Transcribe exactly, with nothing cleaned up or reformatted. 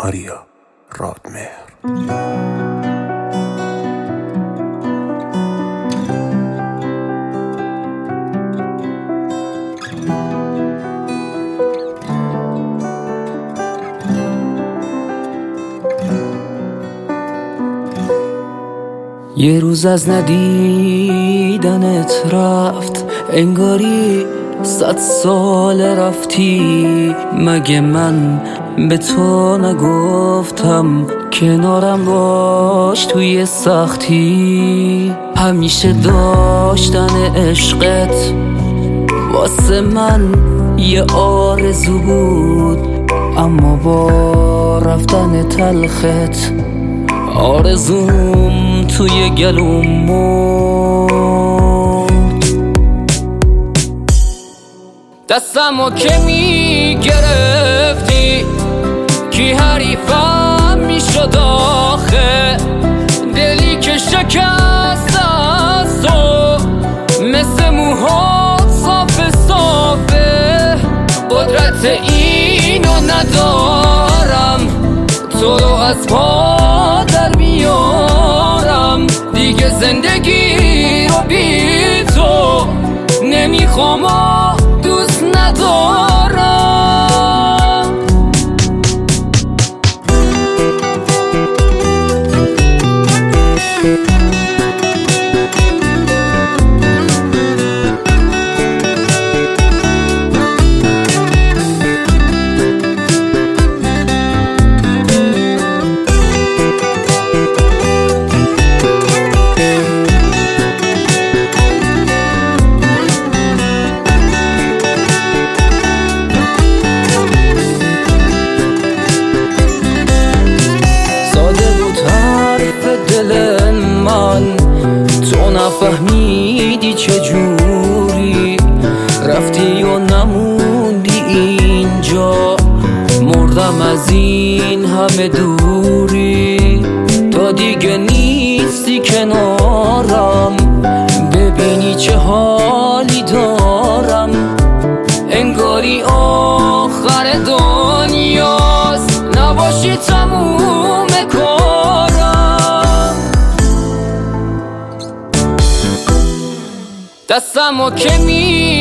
آریا رادمهر. یه روز از ندیدنت رفت، انگاری صد سال رفتی. مگه من به تو نگفتم کنارم باش توی سختی؟ همیشه داشتن عشقت واسه من یه آرزو بود، اما با رفتن تلخت آرزوم توی گلوم مرد. دستمو که می گرفتی کی حریفم می شد آخه؟ دلی که شکست از تو مثل موهات صاف صافه. قدرت اینو ندارم تو رو از پا در بیارم، دیگه زندگی رو بی تو نمیخوام و دوست ندارم. تو نفهمیدی چجوری رفتی و نموندی اینجا، مردم از این همه دوری. تا دیگه نیستی کنارم، ببینی چه حالی دارم. انگاری آخر دنیاست، نباشی تموم کارم. دستمو که می